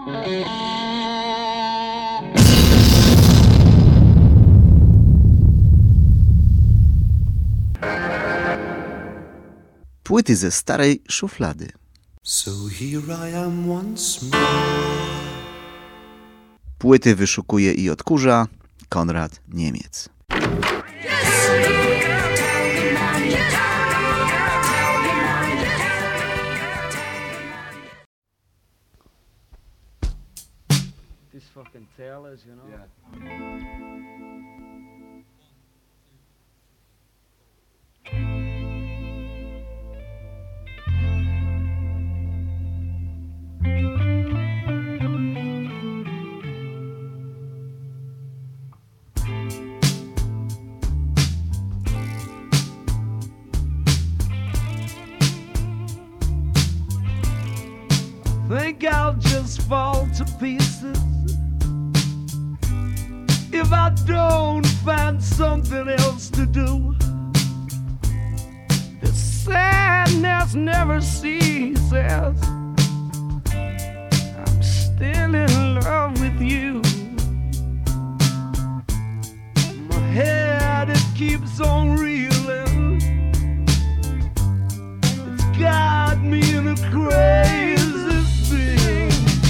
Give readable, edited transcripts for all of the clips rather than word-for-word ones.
Płyty ze starej szuflady. So here I am once more. Płyty wyszukuje i odkurza Konrad Niemiec. These fucking tailors, you know? Yeah. Think I'll just fall to pieces if I don't find something else to do. The sadness never ceases. I'm still in love with you. My head, it keeps on reeling. It's got me in a crazy thing.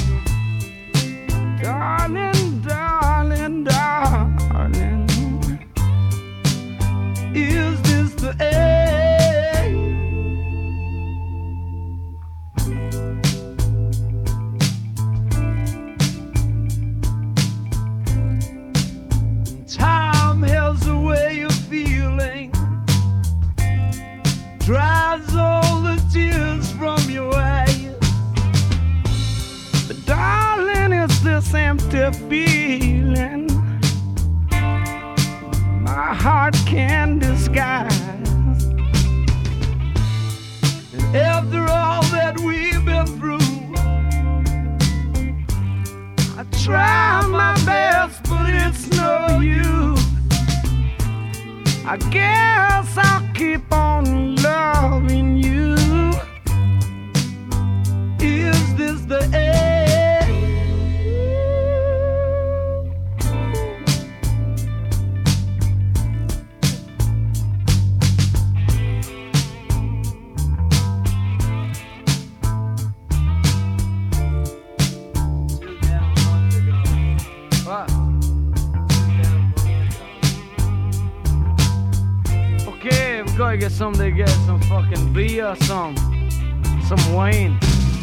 Darling, darling, darling, is this the end? Time has a way of feeling, dries all the tears from your eyes. But darling, it's this empty feeling my heart can disguise. And after all that we've been through, I try my best, but it's no use. I guess I'll keep on loving you. Is this the end? What? Okay, we gotta get something to get some fucking beer or some wine.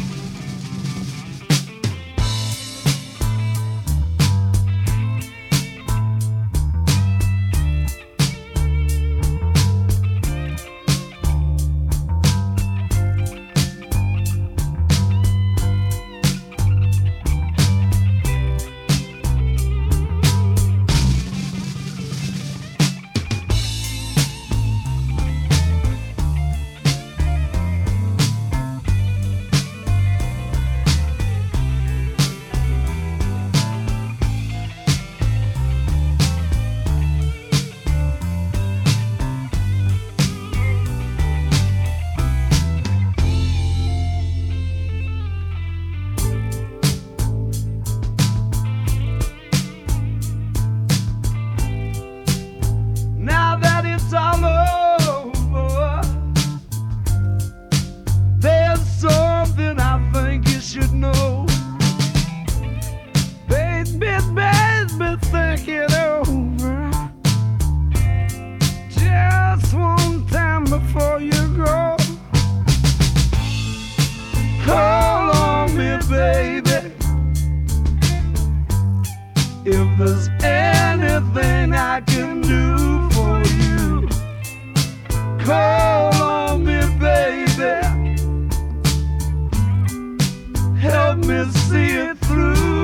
Now that it's all over, there's something I think you should know. Baby, baby, think it over just one time before you go. Call on me, baby, if there's anything I can do for you. Call on me, baby, help me see it through.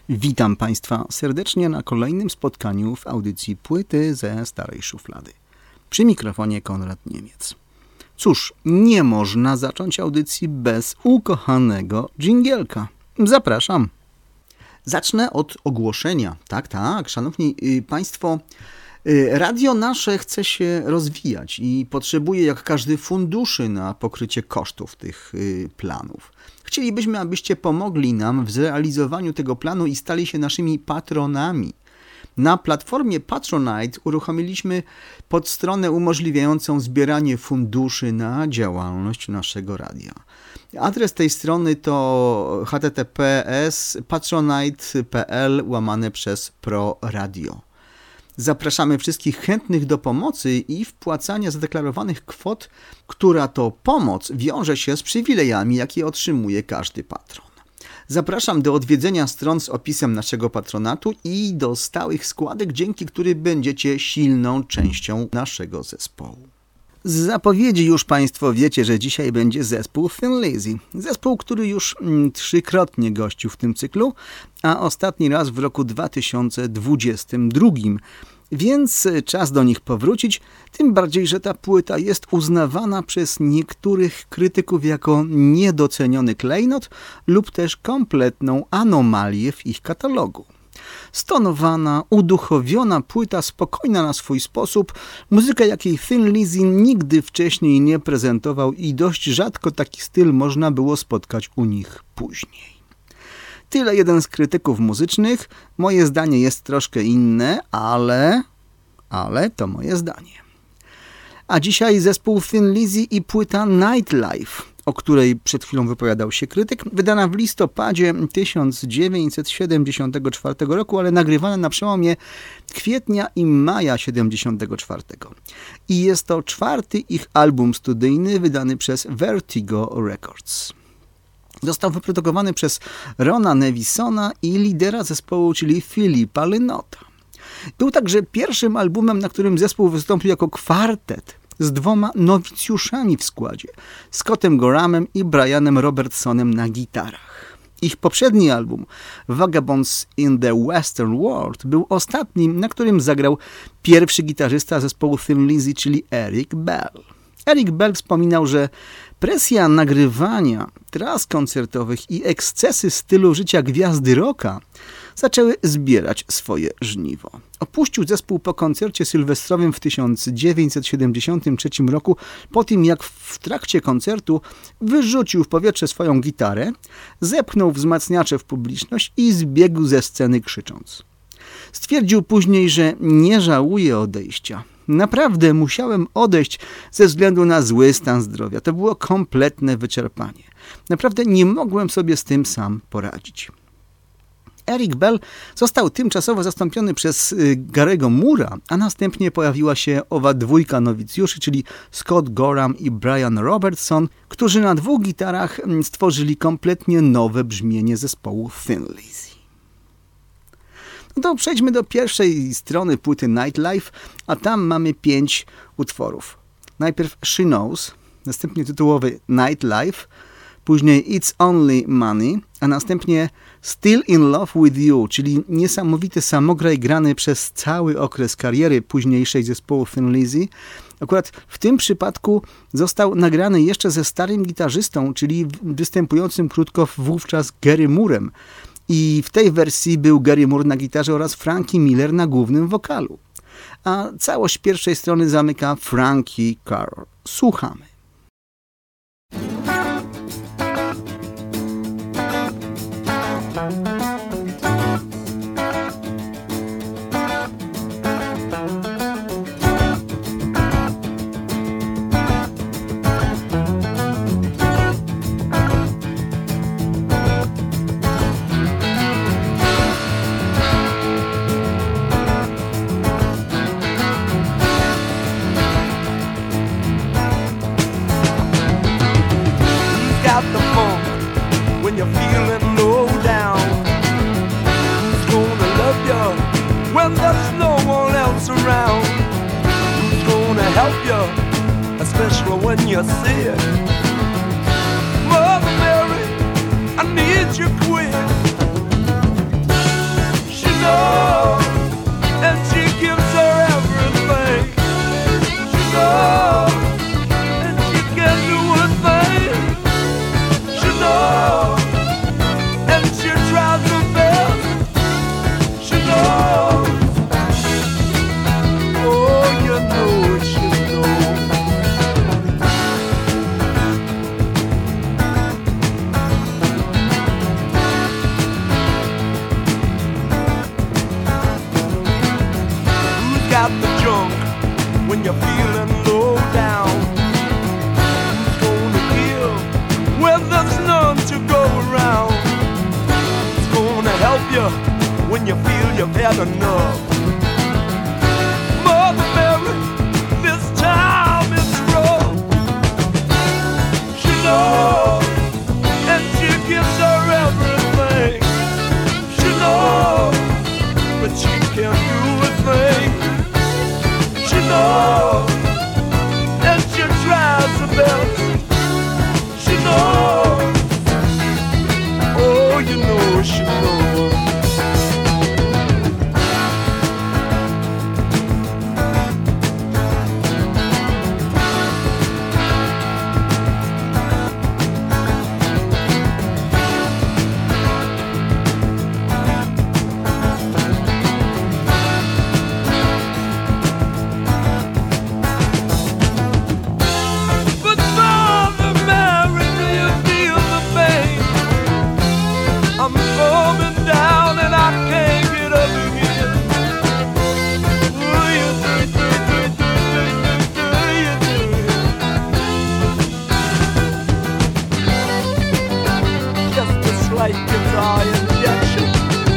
Witam Państwa serdecznie na kolejnym spotkaniu w audycji Płyty ze starej szuflady. Przy mikrofonie Konrad Niemiec. Cóż, nie można zacząć audycji bez ukochanego dżingielka. Zapraszam. Zacznę od ogłoszenia. Tak, szanowni Państwo, radio nasze chce się rozwijać i potrzebuje jak każdy funduszy na pokrycie kosztów tych planów. Chcielibyśmy, abyście pomogli nam w zrealizowaniu tego planu i stali się naszymi patronami. Na platformie Patronite uruchomiliśmy podstronę umożliwiającą zbieranie funduszy na działalność naszego radia. Adres tej strony to https://patronite.pl/pro-radio. Zapraszamy wszystkich chętnych do pomocy i wpłacania zadeklarowanych kwot, która to pomoc wiąże się z przywilejami, jakie otrzymuje każdy patron. Zapraszam do odwiedzenia stron z opisem naszego patronatu i do stałych składek, dzięki którym będziecie silną częścią naszego zespołu. Z zapowiedzi już Państwo wiecie, że dzisiaj będzie zespół Thin Lizzy. Zespół, który już 3-krotnie gościł w tym cyklu, a ostatni raz w roku 2022. Więc czas do nich powrócić, tym bardziej, że ta płyta jest uznawana przez niektórych krytyków jako niedoceniony klejnot lub też kompletną anomalię w ich katalogu. Stonowana, uduchowiona płyta, spokojna na swój sposób, muzyka jakiej Thin Lizzy nigdy wcześniej nie prezentował i dość rzadko taki styl można było spotkać u nich później. Tyle jeden z krytyków muzycznych. Moje zdanie jest troszkę inne, ale to moje zdanie. A dzisiaj zespół Thin Lizzy i płyta Nightlife, o której przed chwilą wypowiadał się krytyk, wydana w listopadzie 1974 roku, ale nagrywana na przełomie kwietnia i maja 1974. I jest to 4. ich album studyjny wydany przez Vertigo Records. Został wyprodukowany przez Rona Nevisona i lidera zespołu, czyli Philippa Lynota. Był także pierwszym albumem, na którym zespół wystąpił jako kwartet z 2 nowicjuszami w składzie, Scottem Goramem i Brianem Robertsonem na gitarach. Ich poprzedni album, Vagabonds in the Western World, był ostatnim, na którym zagrał pierwszy gitarzysta zespołu Thin Lizzy, czyli Eric Bell. Eric Bell wspominał, że presja nagrywania, tras koncertowych i ekscesy stylu życia gwiazdy rocka zaczęły zbierać swoje żniwo. Opuścił zespół po koncercie sylwestrowym w 1973 roku, po tym jak w trakcie koncertu wyrzucił w powietrze swoją gitarę, zepchnął wzmacniacze w publiczność i zbiegł ze sceny krzycząc. Stwierdził później, że nie żałuje odejścia. Naprawdę musiałem odejść ze względu na zły stan zdrowia. To było kompletne wyczerpanie. Naprawdę nie mogłem sobie z tym sam poradzić. Eric Bell został tymczasowo zastąpiony przez Gary'ego Moore'a, a następnie pojawiła się owa 2 nowicjuszy, czyli Scott Gorham i Brian Robertson, którzy na 2 gitarach stworzyli kompletnie nowe brzmienie zespołu Thin Lizzy. No to przejdźmy do pierwszej strony płyty Nightlife, a tam mamy 5 utworów. Najpierw She Knows, następnie tytułowy Nightlife, później It's Only Money, a następnie Still in Love with You, czyli niesamowity samograj grany przez cały okres kariery późniejszej zespołu Thin Lizzy. Akurat w tym przypadku został nagrany jeszcze ze starym gitarzystą, czyli występującym krótko wówczas Gary Moorem. I w tej wersji był Gary Moore na gitarze oraz Frankie Miller na głównym wokalu. A całość pierwszej strony zamyka Frankie Carroll. Słuchamy. Especially when you're sick. Mother Mary, I need you quick. knows, and she gives her everything. She knows, and she can do a thing. She knows, and she tries her best. She knows, oh, you know she knows. Who's got the junk when you're feeling low down? Who's gonna give when there's none to go around? Who's gonna help you when you feel you've had enough? Mother Mary, this time it's rough. She knows, and she gives her everything. She knows, but she can't do a thing. She knows, and she tries her best. She knows, oh, you know she knows. But Mother Mary, do you feel the pain? I'm coming down and I can't get up again. Oh, you do. Just a slight guitar injection.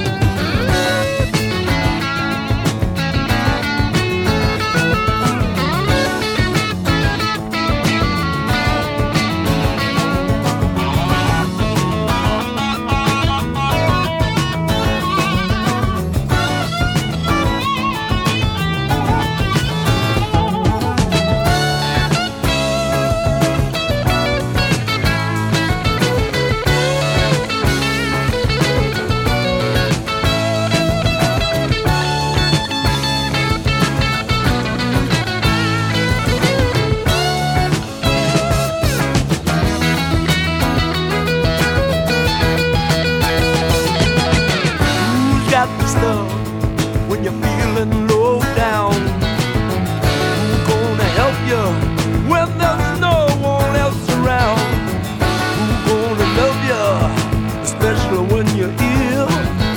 Who's got the stuff when you're feeling low down? Who's gonna help you when there's no one else around? Who's gonna love you, especially when you're ill?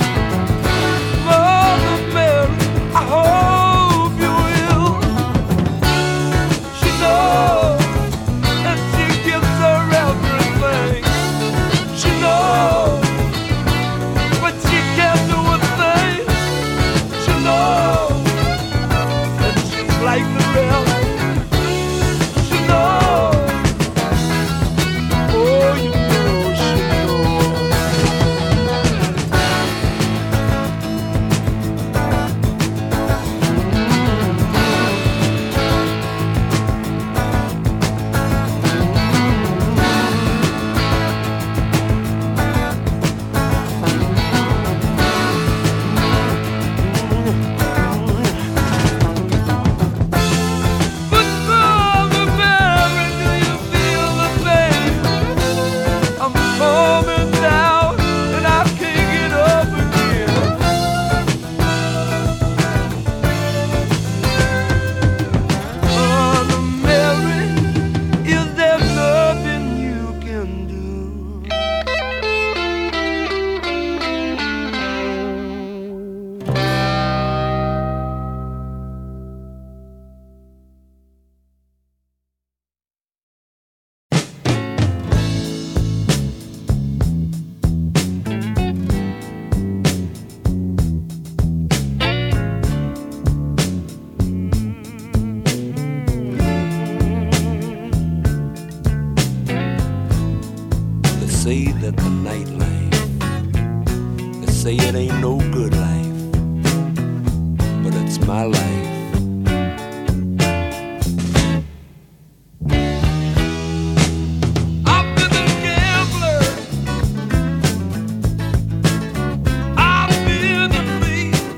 Mother Mary, I hope you will. She knows, and she gives her everything. She knows, but she can't do a thing. She knows, and she's like the rest. She knows, oh, you know she knows. But Mother Mary, do you feel the pain? I'm coming down and I can't get up again. Mother Mary, is there nothing you can do? They say that the nightlife, they say it ain't no good life, but it's my life. I've been a gambler, I've been a thief,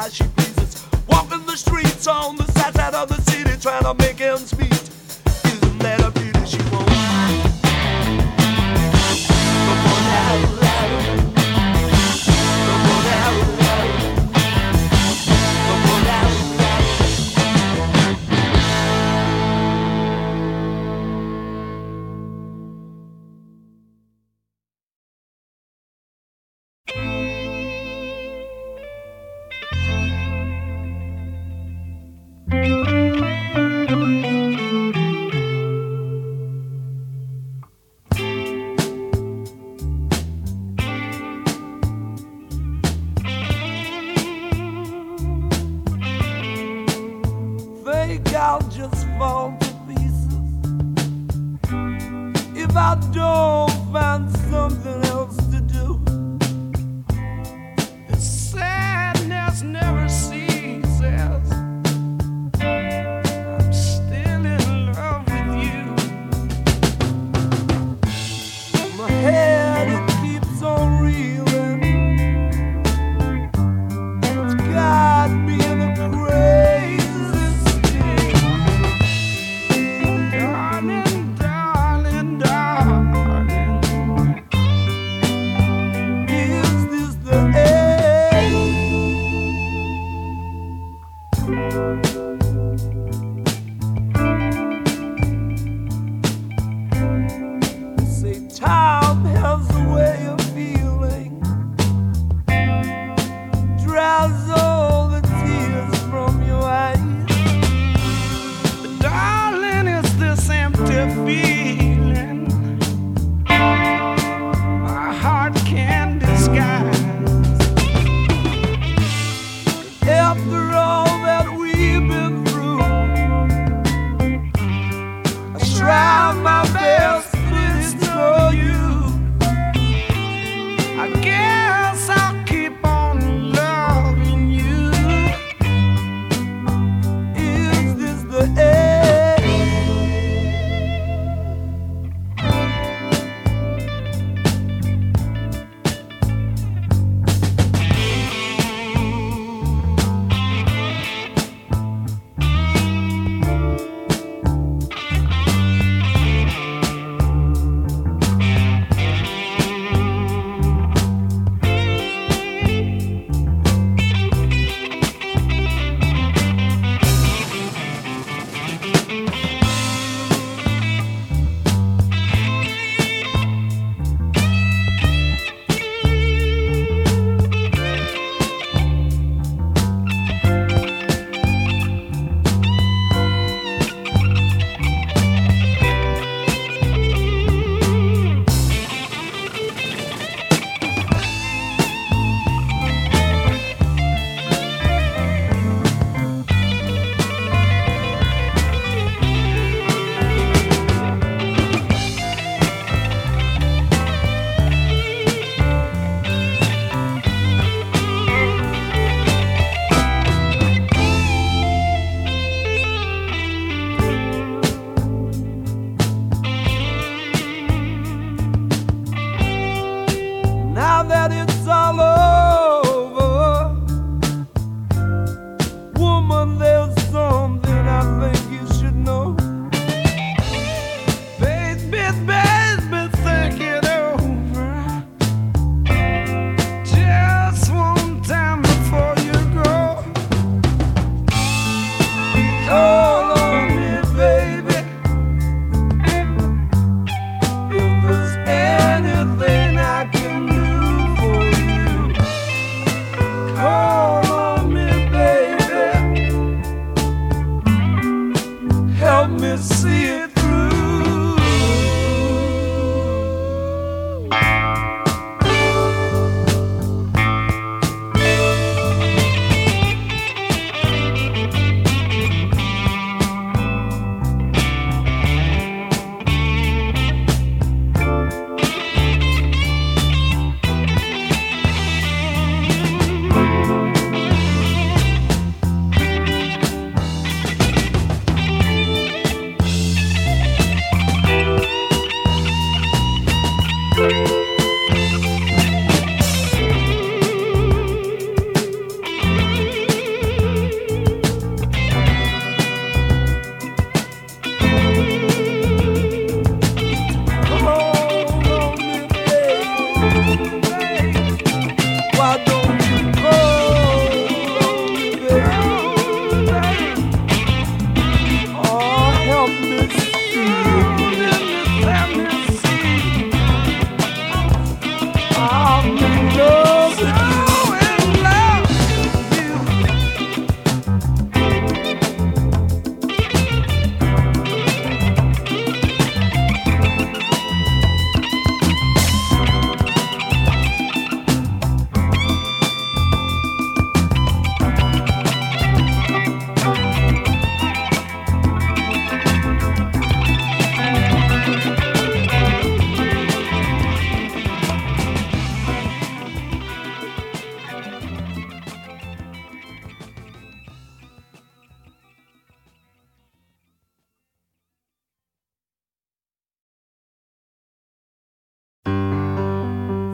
as she pleases. Walking the streets on the south side of the city, trying to make ends meet. Isn't that a pity she won't? Come on out loud. Come on out loud. Come on out loud. Think I'll just fall to pieces if I don't find something else to do. The sadness never ceases. I'm still in love with you. My head, it keeps on reeling. It's got me in a crazy state. Darling, darling, darling, is this the end? Say time has a way of feeling, dries all the tears from your eyes. But darling, it's this empty feeling my heart can't disguise. After all that we've been through, I try my best, but it's no use. I guess I'll keep on loving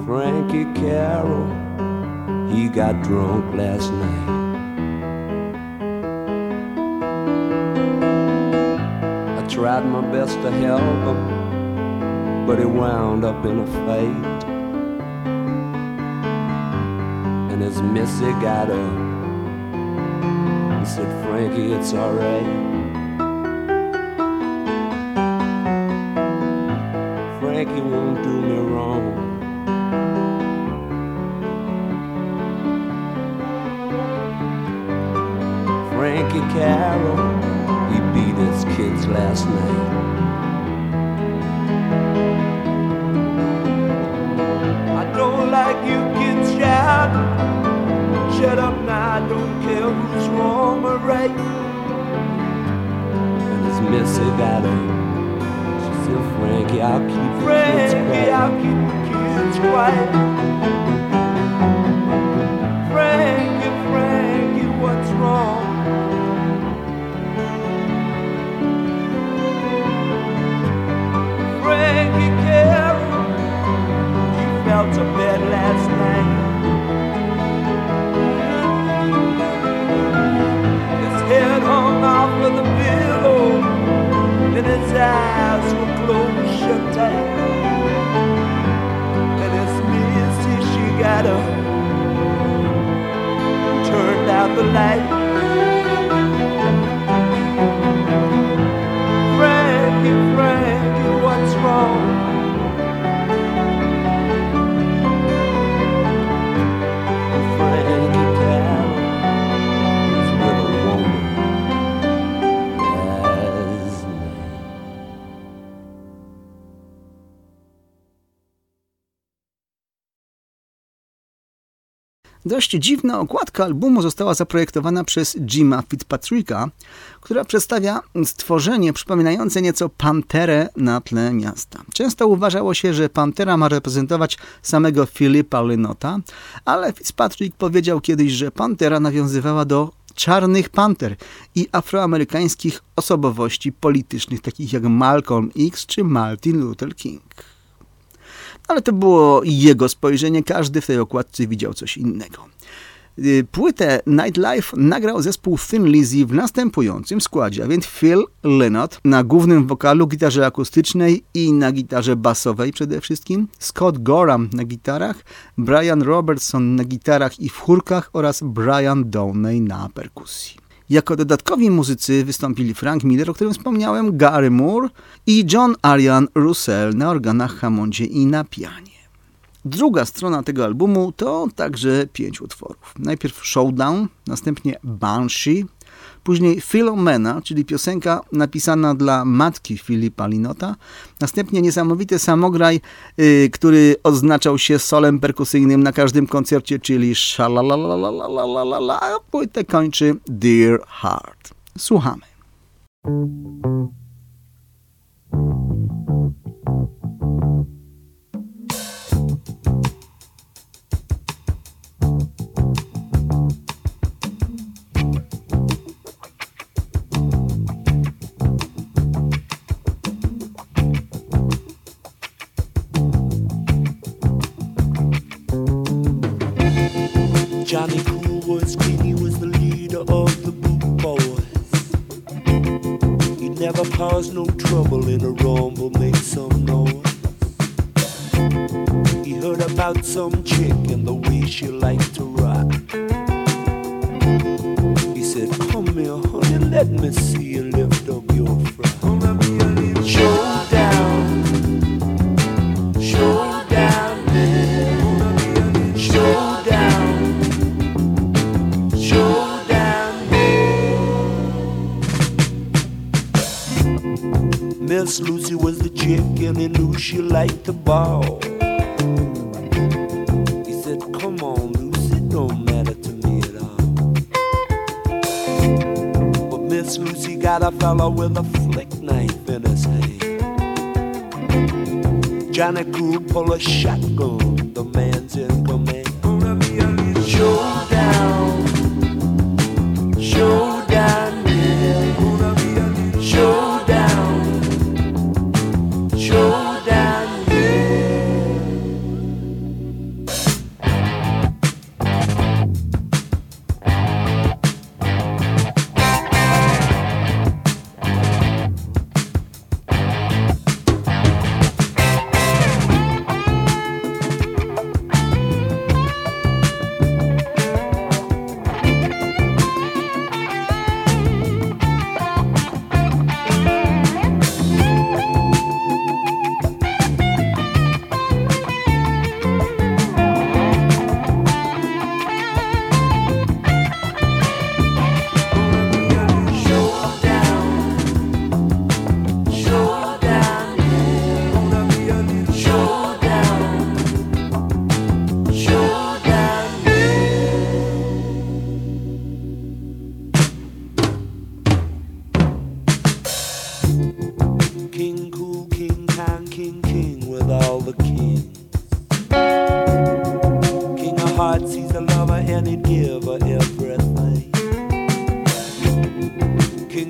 Frankie Carroll, he got drunk last night. I tried my best to help him, but he wound up in a fight. And his missy got up and said, Frankie, it's alright. Frankie won't do me wrong. Frankie Carroll, he beat his kids last night. I don't like you kids shouting. Shut up now, I don't care who's wrong or right. And his missy got her. She said, Frankie, I'll keep the kids quiet. I'll keep the kids quiet. Frankie, Frankie, what's wrong? Frankie Carroll, he fell to bed last night. His head hung off of the pillow, and his eyes were closed shut tight. And his missy, she got up, turned out the light. Frankie, Frankie, what's wrong? Frankie Carroll is with a woman last night. Dość dziwna okładka albumu została zaprojektowana przez Jima Fitzpatricka, która przedstawia stworzenie przypominające nieco panterę na tle miasta. Często uważało się, że pantera ma reprezentować samego Philippa Lynota, ale Fitzpatrick powiedział kiedyś, że pantera nawiązywała do czarnych panter i afroamerykańskich osobowości politycznych, takich jak Malcolm X czy Martin Luther King. Ale to było jego spojrzenie, każdy w tej okładce widział coś innego. Płytę Nightlife nagrał zespół Thin Lizzy w następującym składzie, a więc Phil Lynott na głównym wokalu, gitarze akustycznej i na gitarze basowej przede wszystkim, Scott Gorham na gitarach, Brian Robertson na gitarach i w chórkach oraz Brian Downey na perkusji. Jako dodatkowi muzycy wystąpili Frank Miller, o którym wspomniałem, Gary Moore i John Arian Russell na organach Hammondzie i na pianie. Druga strona tego albumu to także 5 utworów. Najpierw Showdown, następnie Banshee, później Philomena, czyli piosenka napisana dla matki Philippa Lynotta, następnie niesamowity samograj, który odznaczał się solem perkusyjnym na każdym koncercie, czyli Shalalalalalalalala, a płytę kończy Dear Heart. Słuchamy. Johnny Cool was king, he was the leader of the Boot Boys. He never caused no trouble in a rumble, made some noise. He heard about some chick and the way she liked to rock. He said, come here, honey, let me see you lift up your frock. Showdown, showdown, man. Showdown, showdown, man. Miss Lucy was the chick and he knew she liked to ball. He said, come on, Lucy, it don't matter to me at all. But Miss Lucy got a fella with a flick knife in his hand. Johnny Cool pull a shotgun, the man's in command. Showdown, showdown, yeah. Showdown, showdown, yeah.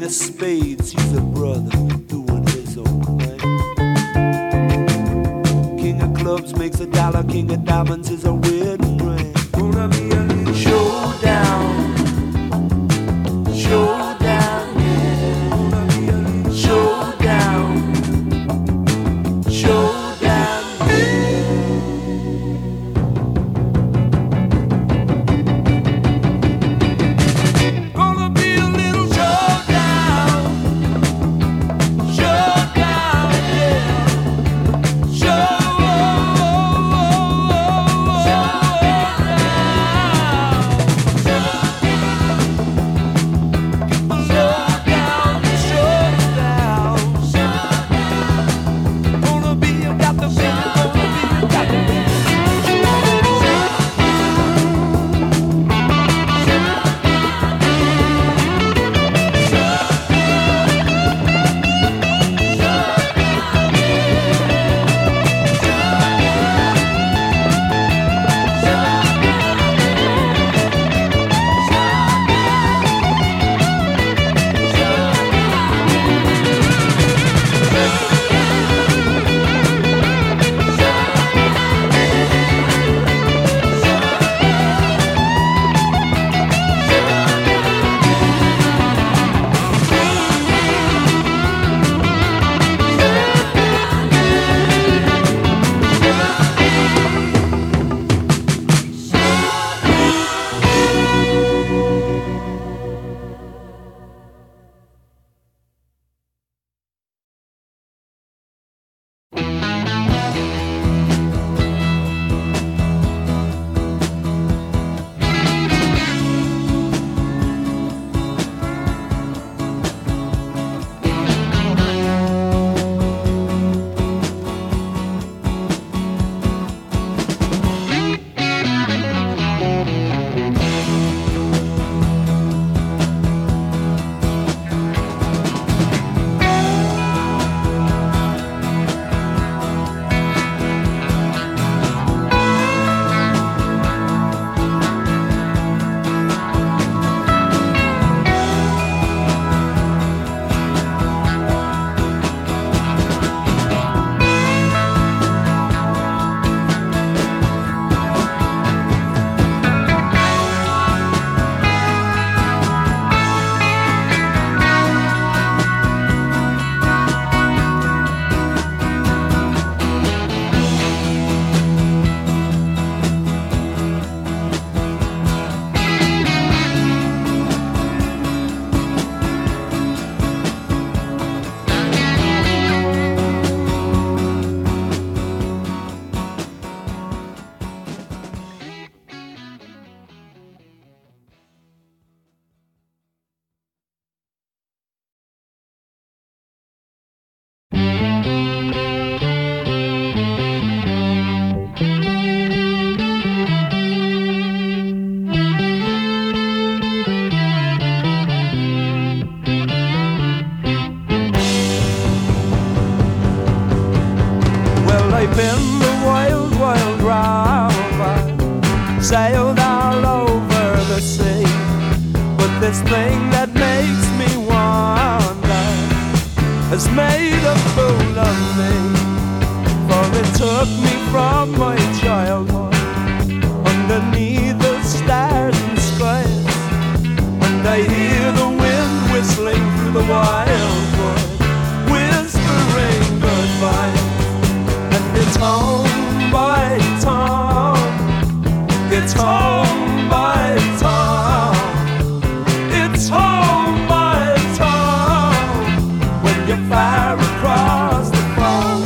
of spades, he's a brother doing his own thing. King of clubs makes a dollar, king of diamonds is a wedding ring. Gonna be a little showdown, showdown, yeah. Gonna be a little showdown, showdown, yeah. Gonna be a little showdown, showdown, yeah. I've been the wild, wild rover, sailed all over the sea. But this thing that makes me wonder has made a fool of me. For it took me from my childhood underneath the stars and skies, and I hear the wind whistling through the wildwood, whispering goodbye. And it's home by town, it's home by town, it's home by town, when you fire across the phone.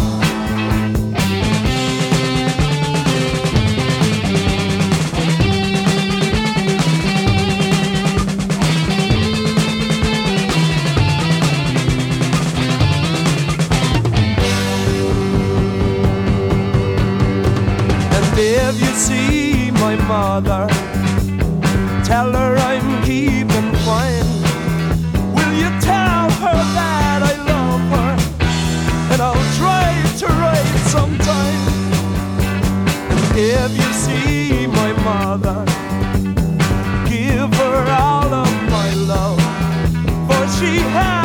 If you see my mother, tell her I'm keeping fine. Will you tell her that I love her, and I'll try to write sometime. And if you see my mother, give her all of my love, for she has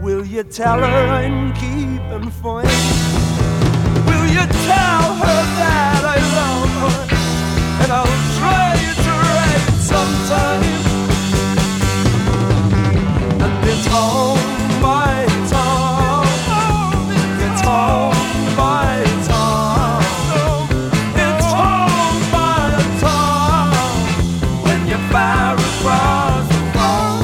Will you tell her and keep informed? Will you tell her that I love her? And I'll try to write sometime. And it's all my time. It's all my time. It's all my time. When you fire across the phone.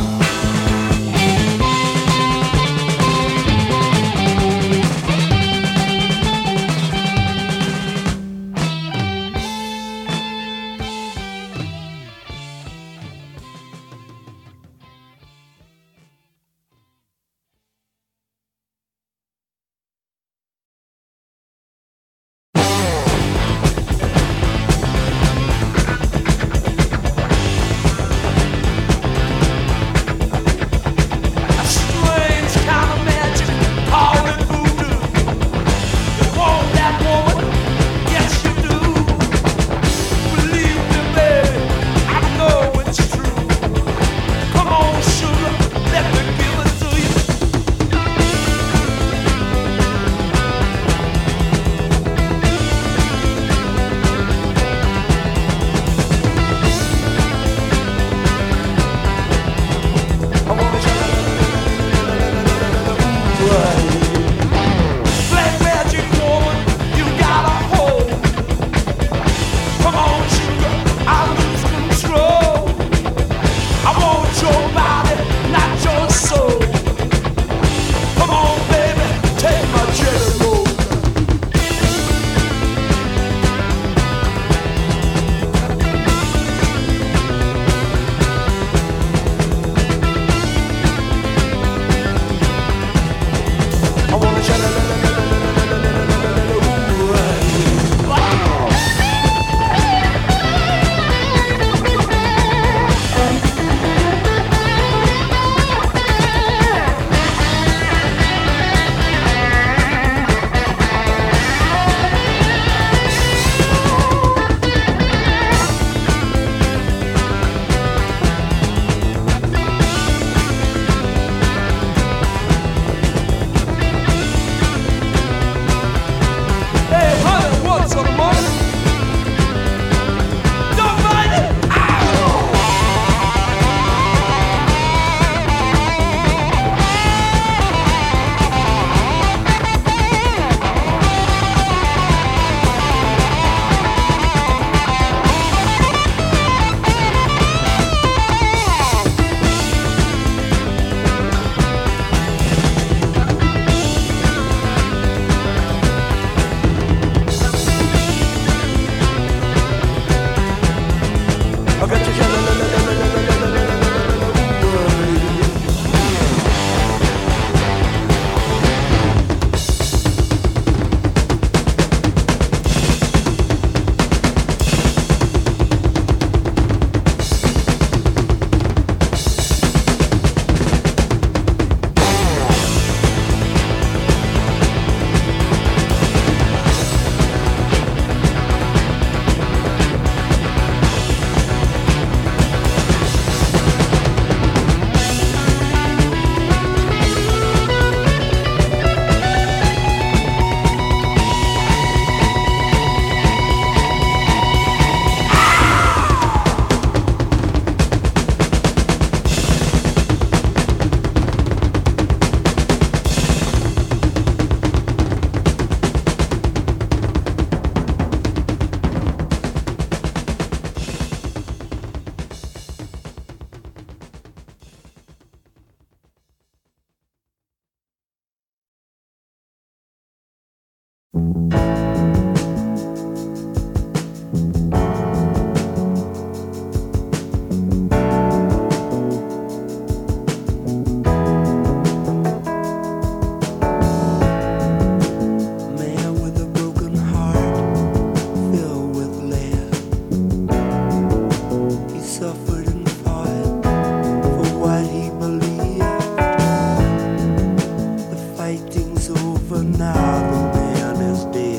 Fighting's over now, the man is dead.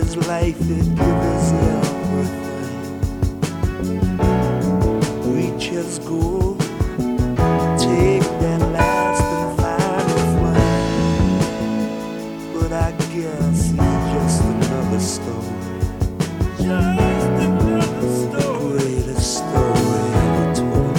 this life it gives us everything. Reach its goal, take that last and final flight. But I guess it's just another story. Just another story. Greatest story ever told.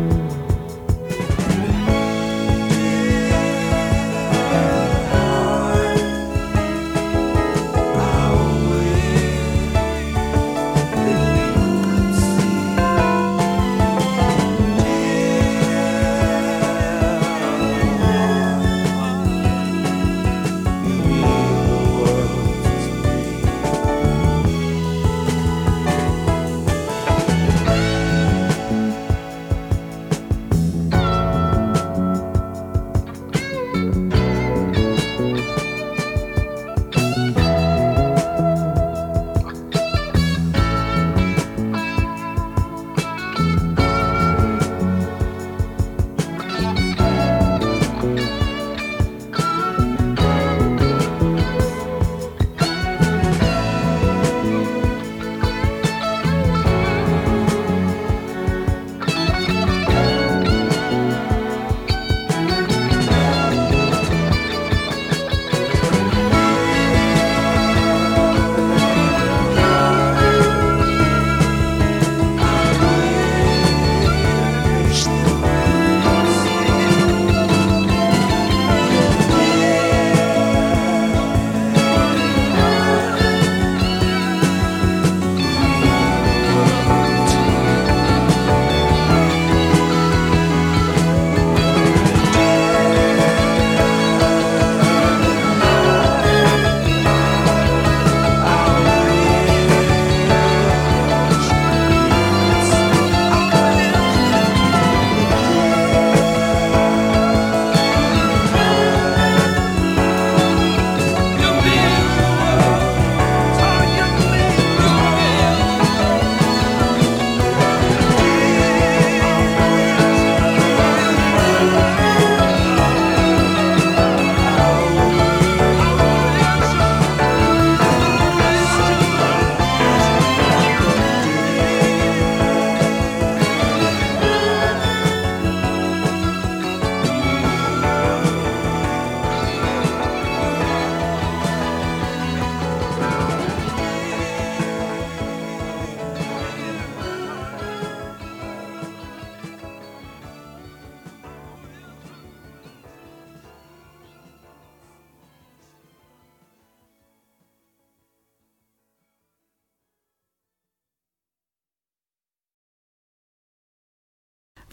W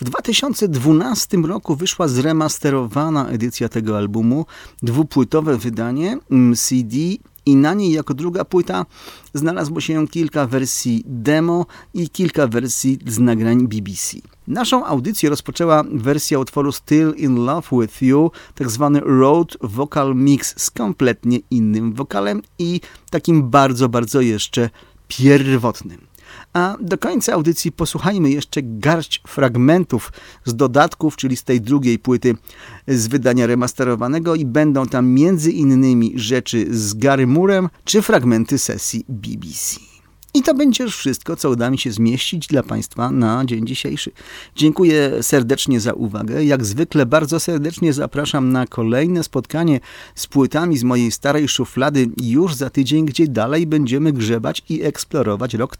2012 roku wyszła zremasterowana edycja tego albumu, dwupłytowe wydanie CD i na niej jako druga płyta znalazło się kilka wersji demo i kilka wersji z nagrań BBC. Naszą audycję rozpoczęła wersja utworu Still in Love with You, tak zwany Road Vocal Mix z kompletnie innym wokalem i takim bardzo, bardzo jeszcze pierwotnym. A do końca audycji posłuchajmy jeszcze garść fragmentów z dodatków, czyli z tej drugiej płyty z wydania remasterowanego i będą tam między innymi rzeczy z Gary Moorem czy fragmenty sesji BBC. I to będzie już wszystko, co uda mi się zmieścić dla Państwa na dzień dzisiejszy. Dziękuję serdecznie za uwagę. Jak zwykle bardzo serdecznie zapraszam na kolejne spotkanie z płytami z mojej starej szuflady już za tydzień, gdzie dalej będziemy grzebać i eksplorować rok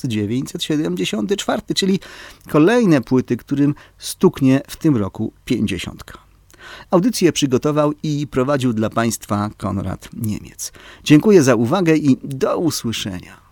1974, czyli kolejne płyty, którym stuknie w tym roku 50. Audycję przygotował i prowadził dla Państwa Konrad Niemiec. Dziękuję za uwagę i do usłyszenia.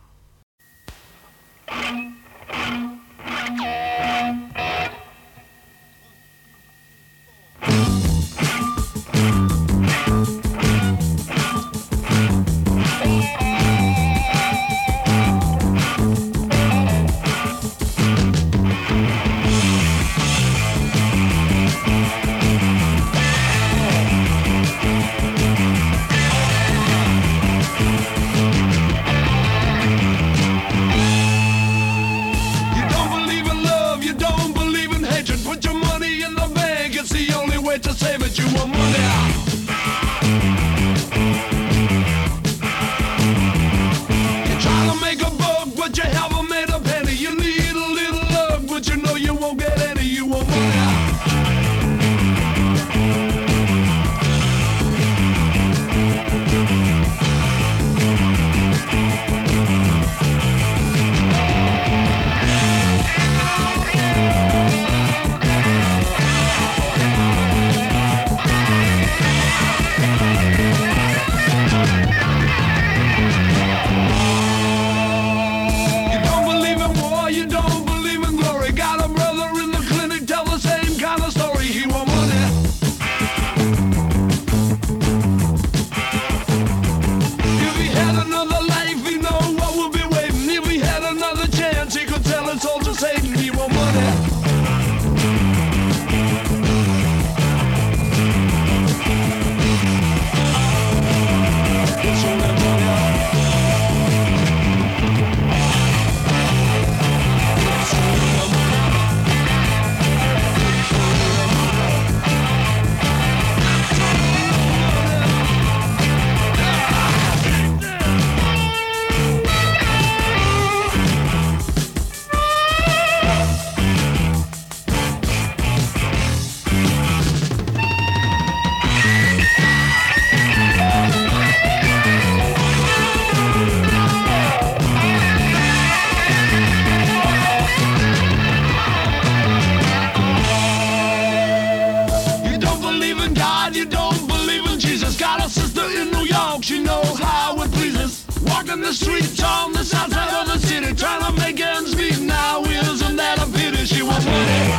from the south side of the city, trying to make ends meet. Now isn't that a pity? She was money.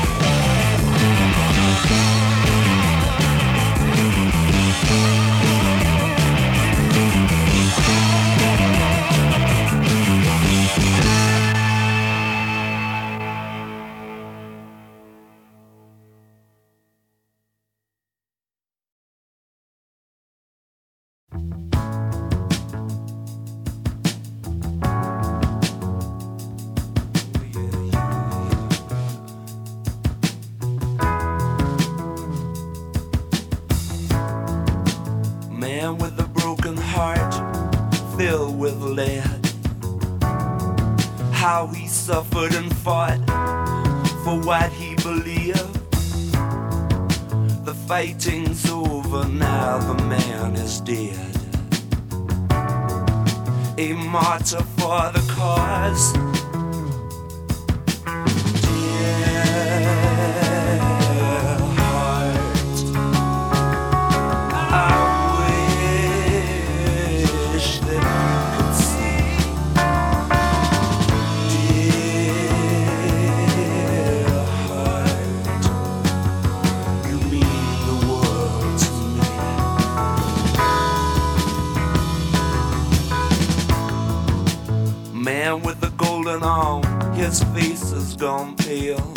Man with a broken heart filled with lead, how he suffered and fought for what he believed. The fighting's over now, the man is dead, a martyr for the cause. Man with the golden arm, his face has gone pale.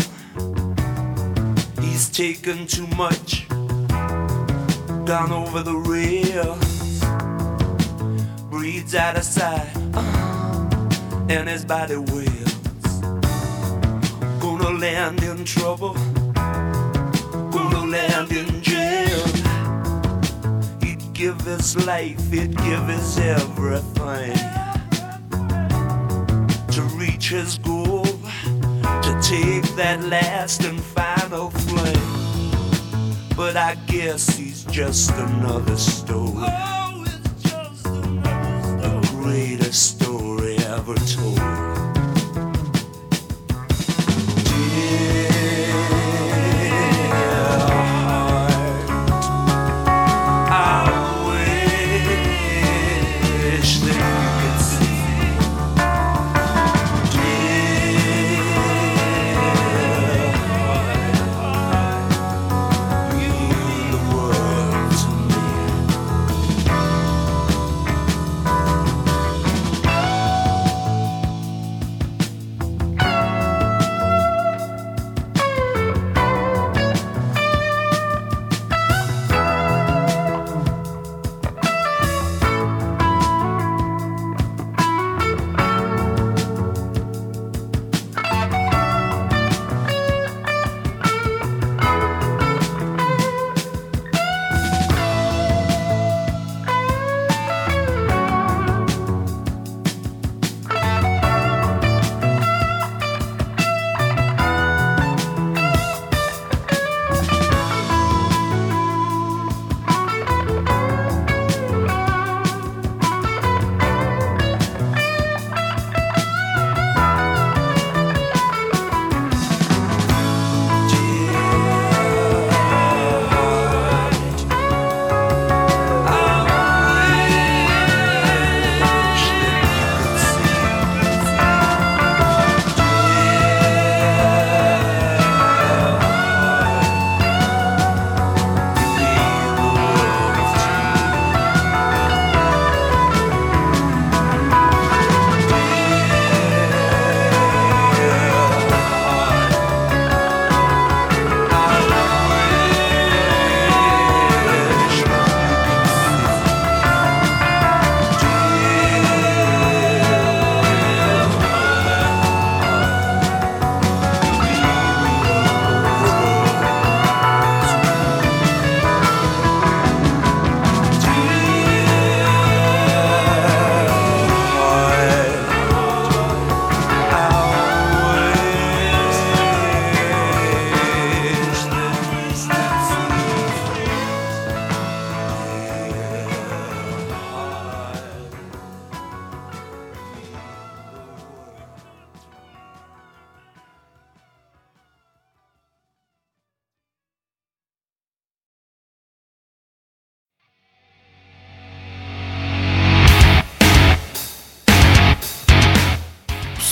He's taken too much, gone over the rails. Breathes out of sight, and his body wails. Gonna land in trouble, gonna land in jail. He'd give his life, he'd give his everything to reach his goal, to take that last and final flame. But I guess he's just another story, the greatest story ever told.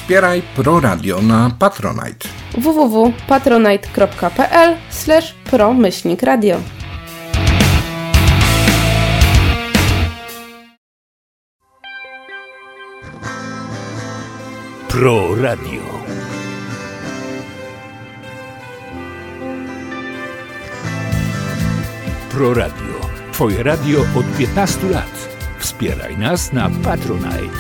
Wspieraj Pro Radio na Patronite. www.patronite.pl/pro-radio. Pro Radio. Pro Radio. Twoje radio od 15 lat. Wspieraj nas na Patronite.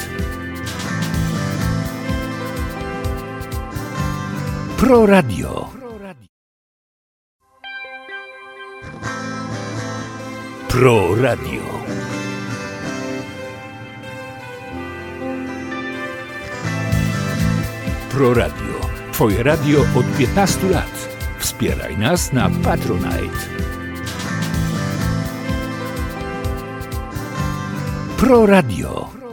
Pro Radio. Pro Radio. Pro Radio. Twoje radio od 15 lat. Wspieraj nas na Patronite. Pro Radio.